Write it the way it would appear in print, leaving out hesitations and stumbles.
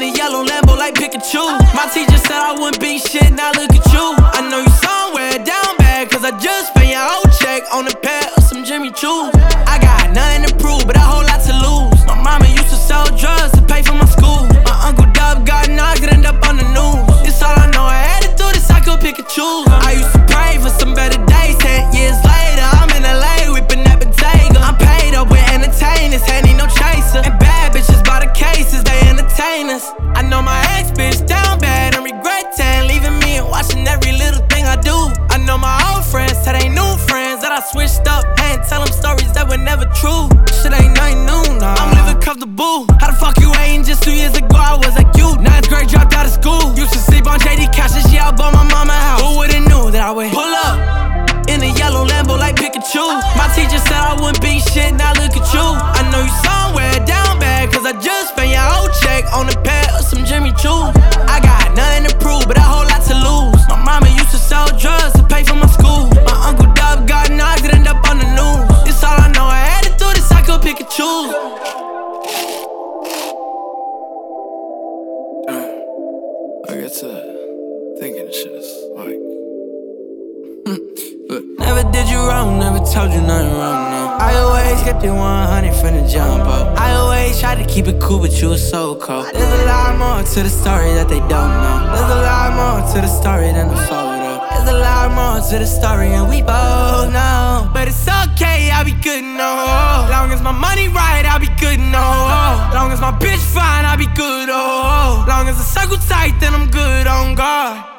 a yellow Lambo like Pikachu. My teacher said I wouldn't be shit, now look at you. I know you somewhere down bad, cause I just spent your whole check on a pair of some Jimmy Choos. I got nothing to prove, but a whole lot to lose. My mama used to sell drugs to pay for my school. My Uncle Dub got knocked, ended up on the news. It's all I know, I had to do this, I could pick and choose. I used to pray for some better days. 10 years later, I'm in LA whipping that Bottega. I'm paid up with entertainers, ain't need no chaser. And bad bitches by the cases, they entertain us. I know my ex bitch down bad and regretting leaving me and watching every little thing I do. I know my old friends tell they new friends that I switched up and tell them stories that were never true. Shit ain't nothing new, nah. I'm living comfortable. How the fuck you hating? Just 2 years ago I was like you. 9th grade, dropped out of school. Used to sleep on JD couches, yeah, I bought my mama house. Who would've knew that I would pull up in a yellow Lambo like Pikachu? My teacher said I wouldn't be shit, now look at you. I know you somewhere down bad, cause I just spent your whole check on a pair of some Jimmy Choos. I got nothing to prove, but a whole lot to lose. My mama used to sell drugs to pay for my school. My Uncle Dub got knocked, ended up on the news. It's all I know, I had to do this, I could pick and choose. I get to thinking shit is like Never did you wrong, never told you nothing wrong, no. I always kept it 100 from the jump up. I always tried to keep it cool, but you was so cold. There's a lot more to the story that they don't know. There's a lot more to the story than the photo. There's a lot more to the story and we both know. But it's okay, I'll be good, no. Long as my money right, I'll be good, no. Long as my bitch fine, I'll be good, oh. Long as the circle tight, then I'm good on God.